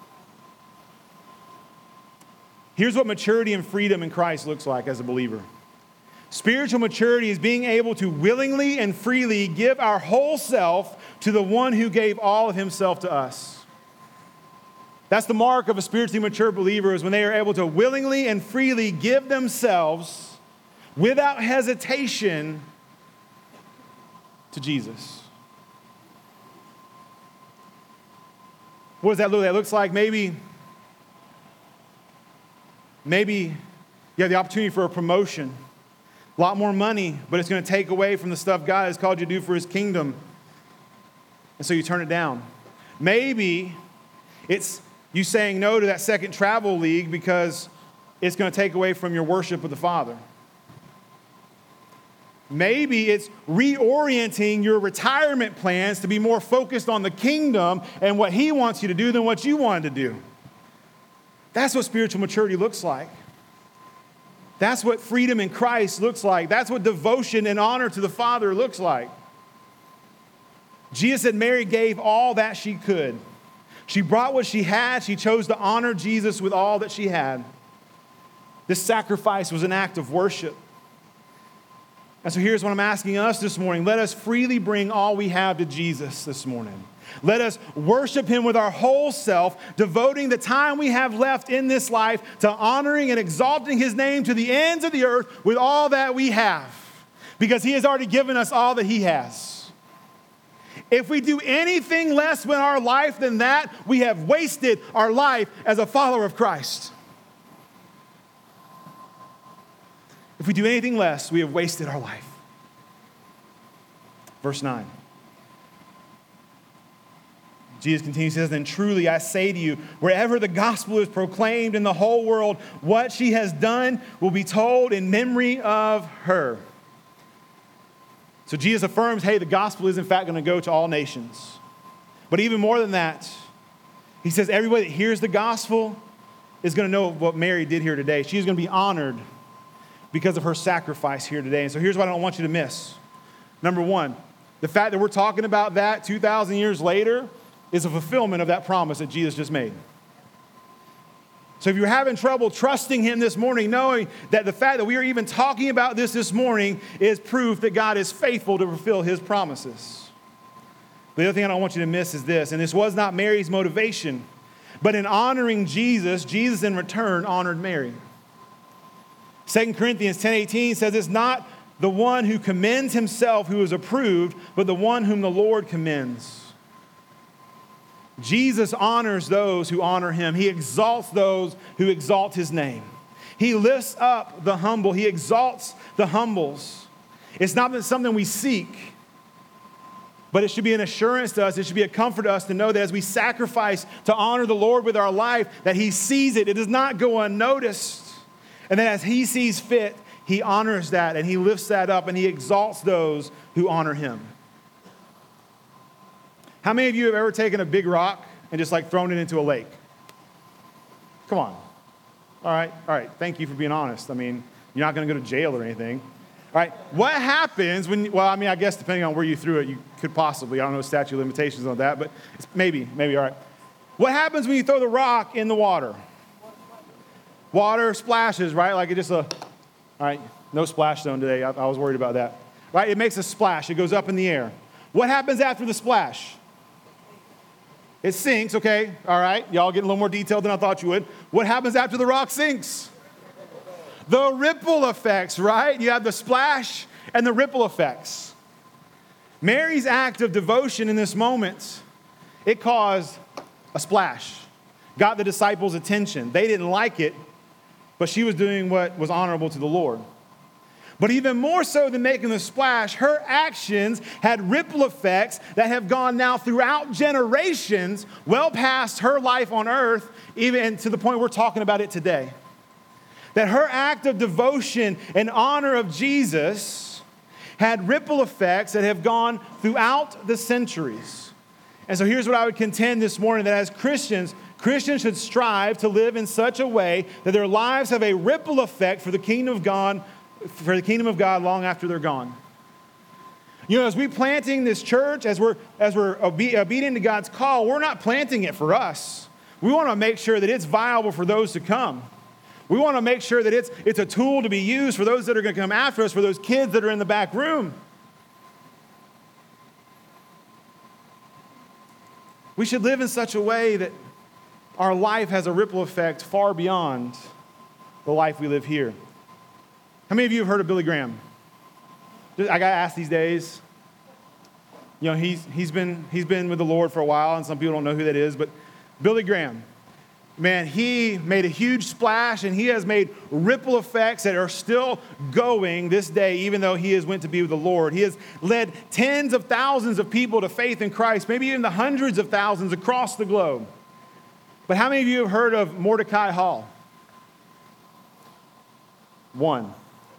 Here's what maturity and freedom in Christ looks like as a believer. Spiritual maturity is being able to willingly and freely give our whole self to the one who gave all of himself to us. That's the mark of a spiritually mature believer, is when they are able to willingly and freely give themselves without hesitation to Jesus. What does that look like? That looks like maybe you have the opportunity for a promotion. A lot more money, but it's going to take away from the stuff God has called you to do for his kingdom. And so you turn it down. Maybe it's you saying no to that second travel league because it's going to take away from your worship of the Father. Maybe it's reorienting your retirement plans to be more focused on the kingdom and what he wants you to do than what you wanted to do. That's what spiritual maturity looks like. That's what freedom in Christ looks like. That's what devotion and honor to the Father looks like. Jesus said Mary gave all that she could. She brought what she had. She chose to honor Jesus with all that she had. This sacrifice was an act of worship. And so here's what I'm asking us this morning. Let us freely bring all we have to Jesus this morning. Let us worship him with our whole self, devoting the time we have left in this life to honoring and exalting his name to the ends of the earth with all that we have, because he has already given us all that he has. If we do anything less with our life than that, we have wasted our life as a follower of Christ. If we do anything less, we have wasted our life. Verse 9. Jesus continues, says, "Then truly I say to you, wherever the gospel is proclaimed in the whole world, what she has done will be told in memory of her." So Jesus affirms, hey, the gospel is in fact going to go to all nations. But even more than that, he says everybody that hears the gospel is going to know what Mary did here today. She's going to be honored because of her sacrifice here today. And so here's what I don't want you to miss. Number one, the fact that we're talking about that 2,000 years later is a fulfillment of that promise that Jesus just made. So if you're having trouble trusting him this morning, knowing that the fact that we are even talking about this morning is proof that God is faithful to fulfill his promises. The other thing I don't want you to miss is this, and this was not Mary's motivation, but in honoring Jesus, Jesus in return honored Mary. 2 Corinthians 10:18 says, "It's not the one who commends himself who is approved, but the one whom the Lord commends." Jesus honors those who honor him. He exalts those who exalt his name. He lifts up the humble. He exalts the humbles. It's not something we seek, but it should be an assurance to us. It should be a comfort to us to know that as we sacrifice to honor the Lord with our life, that he sees it. It does not go unnoticed. And then as he sees fit, he honors that and he lifts that up and he exalts those who honor him. How many of you have ever taken a big rock and just like thrown it into a lake? Come on. All right. Thank you for being honest. I mean, you're not going to go to jail or anything. All right. What happens when, well, I mean, I guess depending on where you threw it, you could possibly, I don't know statute of limitations on that, but it's maybe, all right. What happens when you throw the rock in the water? Water splashes, right? Like it just all right, no splash zone today. I was worried about that. Right? It makes a splash. It goes up in the air. What happens after the splash? It sinks, okay? All right. Y'all getting a little more detailed than I thought you would. What happens after the rock sinks? The ripple effects, right? You have the splash and the ripple effects. Mary's act of devotion in this moment, it caused a splash, got the disciples' attention. They didn't like it, but she was doing what was honorable to the Lord. But even more so than making the splash, her actions had ripple effects that have gone now throughout generations, well past her life on earth, even to the point we're talking about it today. That her act of devotion and honor of Jesus had ripple effects that have gone throughout the centuries. And so here's what I would contend this morning, that as Christians should strive to live in such a way that their lives have a ripple effect for the kingdom of God long after they're gone. You know, as we're planting this church, as we're obedient to God's call, we're not planting it for us. We want to make sure that it's viable for those to come. We want to make sure that it's a tool to be used for those that are going to come after us, for those kids that are in the back room. We should live in such a way that our life has a ripple effect far beyond the life we live here. How many of you have heard of Billy Graham? I got asked these days. You know, he's been with the Lord for a while, and some people don't know who that is, but Billy Graham, man, he made a huge splash, and he has made ripple effects that are still going this day, even though he has went to be with the Lord. He has led tens of thousands of people to faith in Christ, maybe even the hundreds of thousands across the globe. But how many of you have heard of Mordecai Hall? One.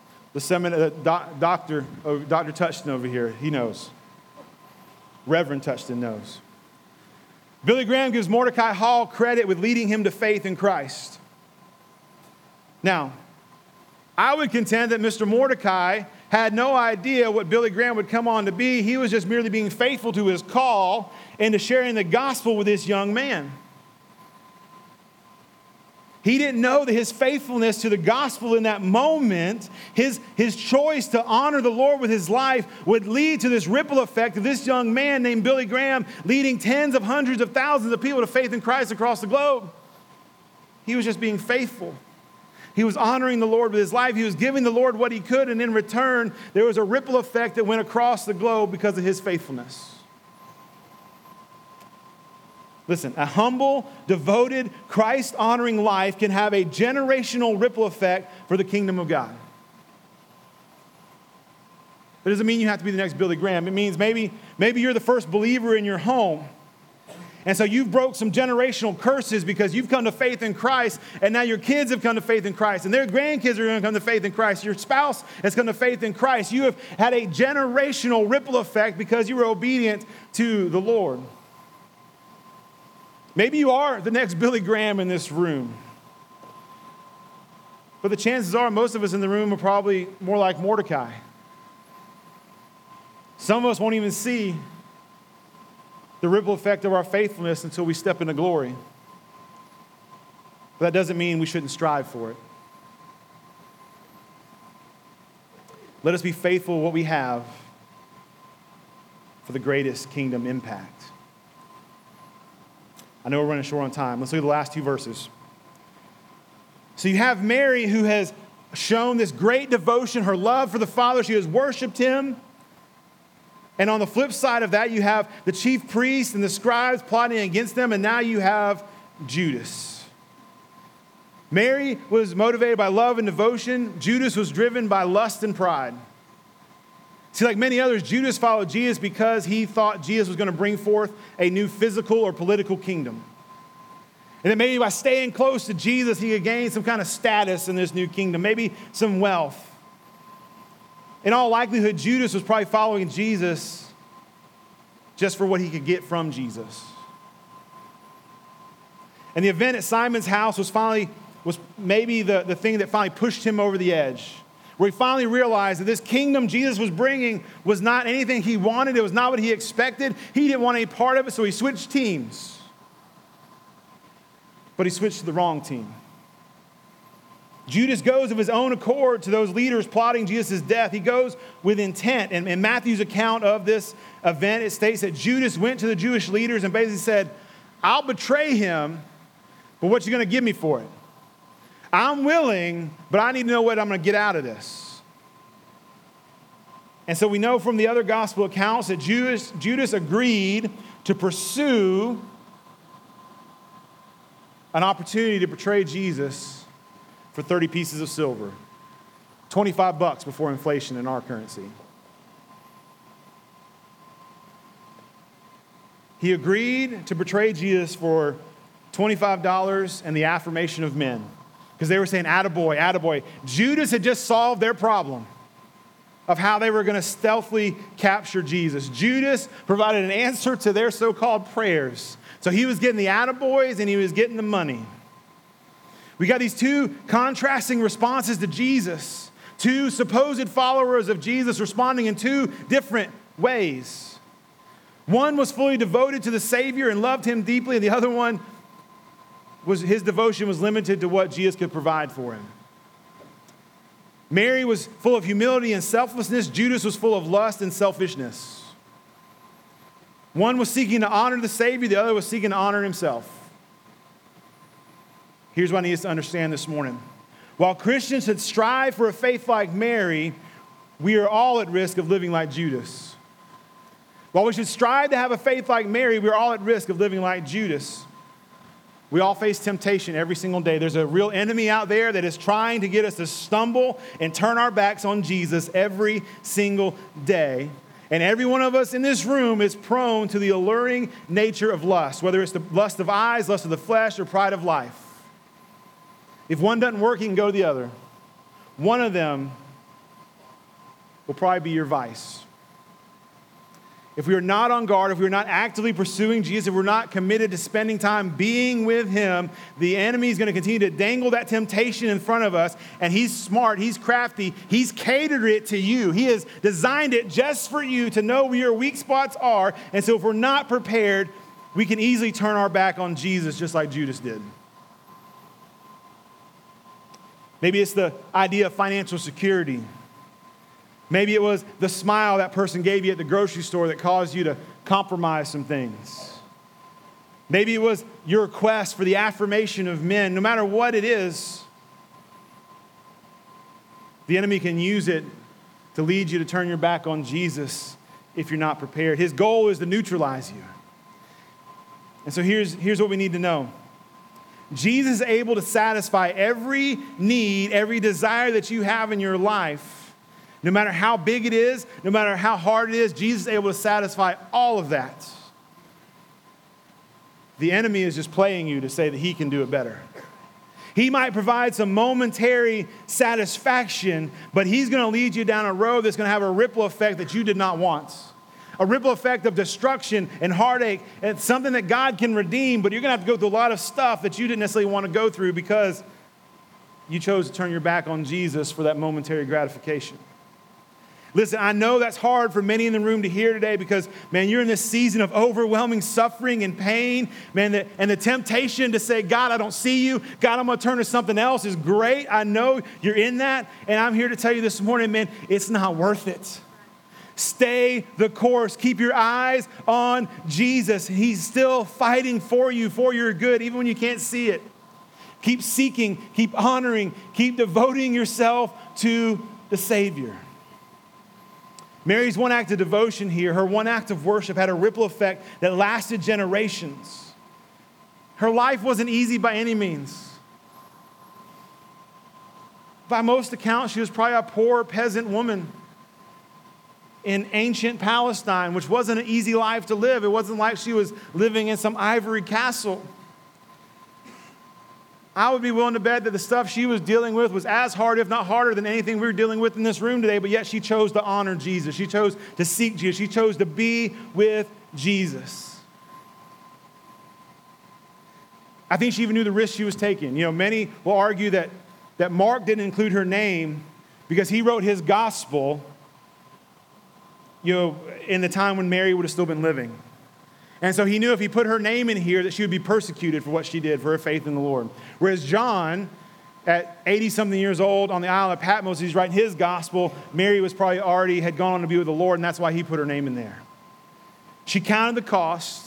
Dr. Touchton over here, he knows. Reverend Touchton knows. Billy Graham gives Mordecai Hall credit with leading him to faith in Christ. Now, I would contend that Mr. Mordecai had no idea what Billy Graham would come on to be. He was just merely being faithful to his call and to sharing the gospel with this young man. He didn't know that his faithfulness to the gospel in that moment, his choice to honor the Lord with his life, would lead to this ripple effect of this young man named Billy Graham leading tens of hundreds of thousands of people to faith in Christ across the globe. He was just being faithful. He was honoring the Lord with his life. He was giving the Lord what he could, and in return, there was a ripple effect that went across the globe because of his faithfulness. Listen, a humble, devoted, Christ-honoring life can have a generational ripple effect for the kingdom of God. That doesn't mean you have to be the next Billy Graham. It means maybe you're the first believer in your home. And so you've broke some generational curses because you've come to faith in Christ, and now your kids have come to faith in Christ, and their grandkids are going to come to faith in Christ. Your spouse has come to faith in Christ. You have had a generational ripple effect because you were obedient to the Lord. Maybe you are the next Billy Graham in this room. But the chances are most of us in the room are probably more like Mordecai. Some of us won't even see the ripple effect of our faithfulness until we step into glory. But that doesn't mean we shouldn't strive for it. Let us be faithful to what we have for the greatest kingdom impact. I know we're running short on time. Let's look at the last two verses. So you have Mary, who has shown this great devotion, her love for the Father. She has worshiped him. And on the flip side of that, you have the chief priests and the scribes plotting against them. And now you have Judas. Mary was motivated by love and devotion. Judas was driven by lust and pride. See, like many others, Judas followed Jesus because he thought Jesus was going to bring forth a new physical or political kingdom. And that maybe by staying close to Jesus, he could gain some kind of status in this new kingdom, maybe some wealth. In all likelihood, Judas was probably following Jesus just for what he could get from Jesus. And the event at Simon's house was maybe the thing that finally pushed him over the edge, where he finally realized that this kingdom Jesus was bringing was not anything he wanted. It was not what he expected. He didn't want any part of it, so he switched teams. But he switched to the wrong team. Judas goes of his own accord to those leaders plotting Jesus' death. He goes with intent. And in Matthew's account of this event, it states that Judas went to the Jewish leaders and basically said, I'll betray him, but what you going to give me for it? I'm willing, but I need to know what I'm going to get out of this. And so we know from the other gospel accounts that Judas agreed to pursue an opportunity to betray Jesus for 30 pieces of silver. $25 before inflation in our currency. He agreed to betray Jesus for $25 and the affirmation of men. Because they were saying, attaboy, attaboy. Judas had just solved their problem of how they were going to stealthily capture Jesus. Judas provided an answer to their so-called prayers. So he was getting the attaboys and he was getting the money. We got these two contrasting responses to Jesus. Two supposed followers of Jesus responding in two different ways. One was fully devoted to the Savior and loved him deeply, and the other one his devotion was limited to what Jesus could provide for him. Mary was full of humility and selflessness. Judas was full of lust and selfishness. One was seeking to honor the Savior. The other was seeking to honor himself. Here's what I need us to understand this morning. While Christians should strive for a faith like Mary, we are all at risk of living like Judas. While we should strive to have a faith like Mary, we are all at risk of living like Judas. We all face temptation every single day. There's a real enemy out there that is trying to get us to stumble and turn our backs on Jesus every single day. And every one of us in this room is prone to the alluring nature of lust, whether it's the lust of eyes, lust of the flesh, or pride of life. If one doesn't work, you can go to the other. One of them will probably be your vice. If we are not on guard, if we are not actively pursuing Jesus, if we're not committed to spending time being with him, the enemy is going to continue to dangle that temptation in front of us. And he's smart, he's crafty, he's catered it to you. He has designed it just for you to know where your weak spots are. And so if we're not prepared, we can easily turn our back on Jesus just like Judas did. Maybe it's the idea of financial security. Maybe it was the smile that person gave you at the grocery store that caused you to compromise some things. Maybe it was your quest for the affirmation of men. No matter what it is, the enemy can use it to lead you to turn your back on Jesus if you're not prepared. His goal is to neutralize you. And so here's what we need to know. Jesus is able to satisfy every need, every desire that you have in your life. No matter how big it is, no matter how hard it is, Jesus is able to satisfy all of that. The enemy is just playing you to say that he can do it better. He might provide some momentary satisfaction, but he's going to lead you down a road that's going to have a ripple effect that you did not want. A ripple effect of destruction and heartache. It's something that God can redeem, but you're going to have to go through a lot of stuff that you didn't necessarily want to go through because you chose to turn your back on Jesus for that momentary gratification. Listen, I know that's hard for many in the room to hear today because, man, you're in this season of overwhelming suffering and pain, man, and the temptation to say, God, I don't see you. God, I'm going to turn to something else is great. I know you're in that, and I'm here to tell you this morning, man, it's not worth it. Stay the course. Keep your eyes on Jesus. He's still fighting for you, for your good, even when you can't see it. Keep seeking, keep honoring, keep devoting yourself to the Savior. Mary's one act of devotion here, her one act of worship had a ripple effect that lasted generations. Her life wasn't easy by any means. By most accounts, she was probably a poor peasant woman in ancient Palestine, which wasn't an easy life to live. It wasn't like she was living in some ivory castle. I would be willing to bet that the stuff she was dealing with was as hard, if not harder, than anything we're dealing with in this room today, but yet she chose to honor Jesus. She chose to seek Jesus. She chose to be with Jesus. I think she even knew the risk she was taking. You know, many will argue that Mark didn't include her name because he wrote his gospel, you know, in the time when Mary would have still been living. And so he knew if he put her name in here that she would be persecuted for what she did, for her faith in the Lord. Whereas John, at 80-something years old on the Isle of Patmos, he's writing his gospel. Mary was probably already had gone on to be with the Lord, and that's why he put her name in there. She counted the cost,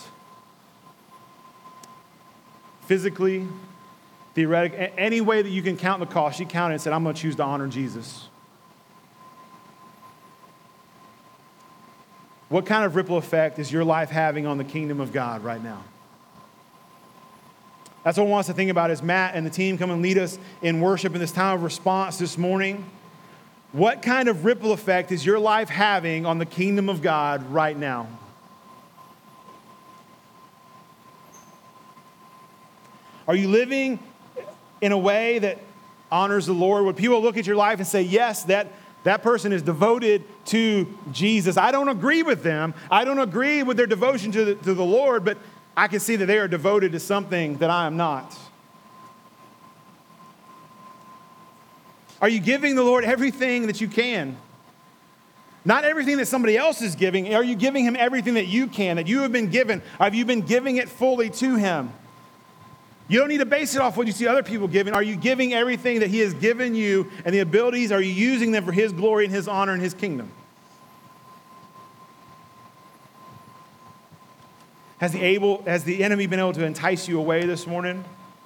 physically, theoretically, any way that you can count the cost, she counted and said, I'm going to choose to honor Jesus. What kind of ripple effect is your life having on the kingdom of God right now? That's what I want us to think about as Matt and the team come and lead us in worship in this time of response this morning. What kind of ripple effect is your life having on the kingdom of God right now? Are you living in a way that honors the Lord? Would people look at your life and say, yes, that person is devoted to Jesus? I don't agree with them. I don't agree with their devotion to the Lord, but I can see that they are devoted to something that I am not. Are you giving the Lord everything that you can? Not everything that somebody else is giving. Are you giving him everything that you can, that you have been given? Have you been giving it fully to him? You don't need to base it off what you see other people giving. Are you giving everything that he has given you and the abilities? Are you using them for his glory and his honor and his kingdom? Has the enemy been able to entice you away this morning?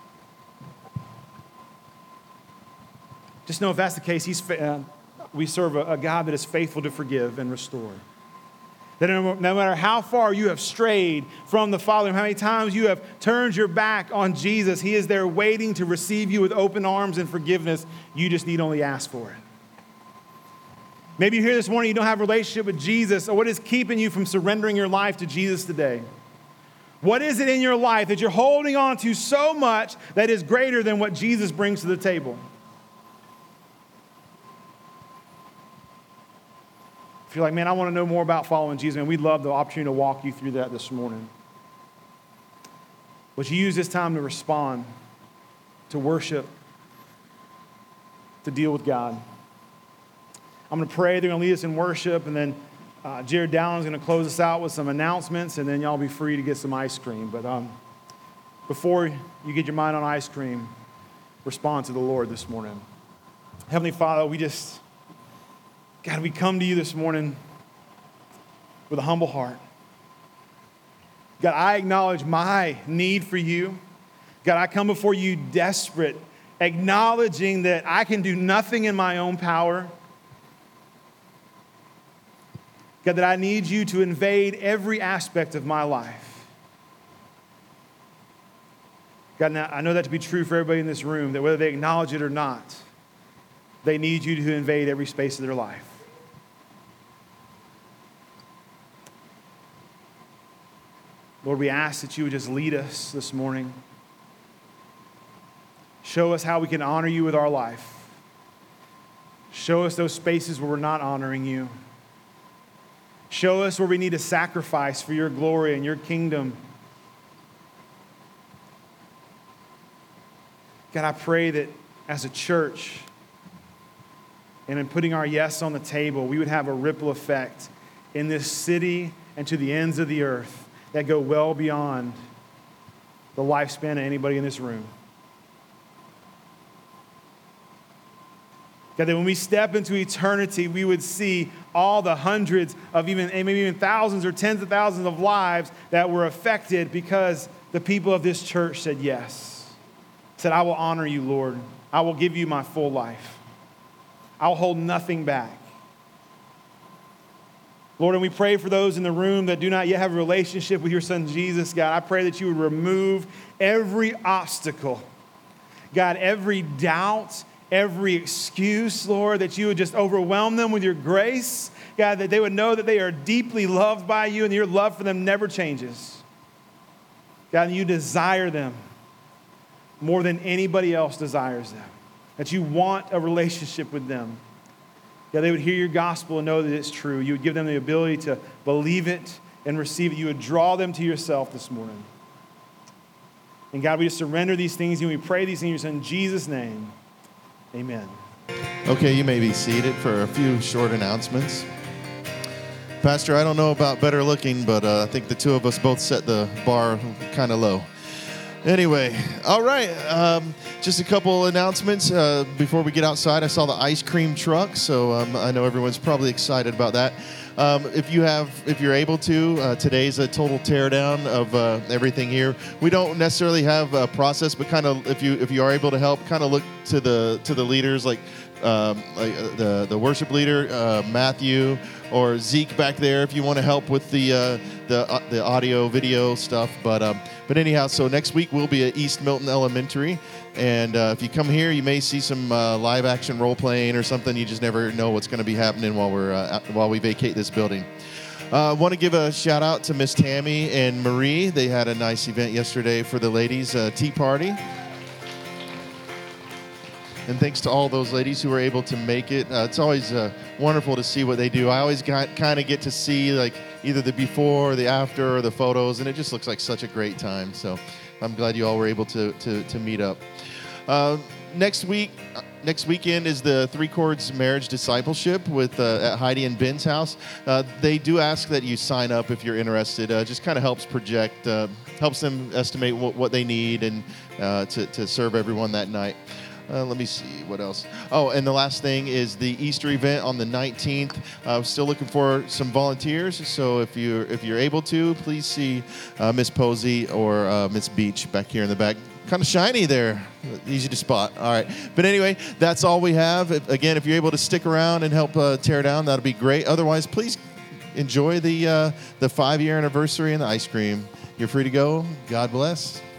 Just know if that's the case, we serve a God that is faithful to forgive and restore. That no matter how far you have strayed from the Father, how many times you have turned your back on Jesus, he is there waiting to receive you with open arms and forgiveness. You just need only ask for it. Maybe you're here this morning, you don't have a relationship with Jesus, or what is keeping you from surrendering your life to Jesus today? What is it in your life that you're holding on to so much that is greater than what Jesus brings to the table? If you're like, man, I want to know more about following Jesus, man, we'd love the opportunity to walk you through that this morning. Would you use this time to respond, to worship, to deal with God? I'm going to pray. They're going to lead us in worship, and then Jared Dowling is going to close us out with some announcements, and then y'all be free to get some ice cream. But before you get your mind on ice cream, respond to the Lord this morning. Heavenly Father, God, we come to you this morning with a humble heart. God, I acknowledge my need for you. God, I come before you desperate, acknowledging that I can do nothing in my own power. God, that I need you to invade every aspect of my life. God, now I know that to be true for everybody in this room, that whether they acknowledge it or not, they need you to invade every space of their life. Lord, we ask that you would just lead us this morning. Show us how we can honor you with our life. Show us those spaces where we're not honoring you. Show us where we need to sacrifice for your glory and your kingdom. God, I pray that as a church and in putting our yes on the table, we would have a ripple effect in this city and to the ends of the earth that go well beyond the lifespan of anybody in this room. God, that when we step into eternity, we would see all the hundreds of maybe even thousands or tens of thousands of lives that were affected because the people of this church said yes. Said, I will honor you, Lord. I will give you my full life. I'll hold nothing back. Lord, and we pray for those in the room that do not yet have a relationship with your son, Jesus. God, I pray that you would remove every obstacle. God, every doubt, every excuse, Lord, that you would just overwhelm them with your grace. God, that they would know that they are deeply loved by you and your love for them never changes. God, you desire them more than anybody else desires them. That you want a relationship with them. God, they would hear your gospel and know that it's true. You would give them the ability to believe it and receive it. You would draw them to yourself this morning. And God, we just surrender these things and we pray these things in Jesus' name. Amen.
Okay, you may be seated for a few short announcements. Pastor, I don't know about better looking, but I think the two of us both set the bar kind of low. Anyway, all right, just a couple announcements before we get outside. I saw the ice cream truck, so I know everyone's probably excited about that. If you're able to, today's a total teardown of everything here. We don't necessarily have a process, but kind of if you are able to help, kind of look to the leaders, like the worship leader, Matthew, or Zeke back there if you want to help with the audio, video stuff. But anyhow, so next week we'll be at East Milton Elementary. And if you come here, you may see some live action role playing or something. You just never know what's going to be happening while we vacate this building. I want to give a shout out to Miss Tammy and Marie. They had a nice event yesterday for the ladies' tea party. And thanks to all those ladies who were able to make it. It's always wonderful to see what they do. I always kind of get to see like either the before or the after or the photos, and it just looks like such a great time. So I'm glad you all were able to meet up. Next weekend is the Three Chords Marriage Discipleship at Heidi and Ben's house. They do ask that you sign up if you're interested. Just kind of helps them estimate what they need and to serve everyone that night. Let me see what else. Oh, and the last thing is the Easter event on the 19th. Still looking for some volunteers. So if you're able to, please see Miss Posey or Miss Beach back here in the back. Kind of shiny there, easy to spot. All right, but anyway, that's all we have. Again, if you're able to stick around and help tear down, that'll be great. Otherwise, please enjoy the 5-year anniversary and the ice cream. You're free to go. God bless.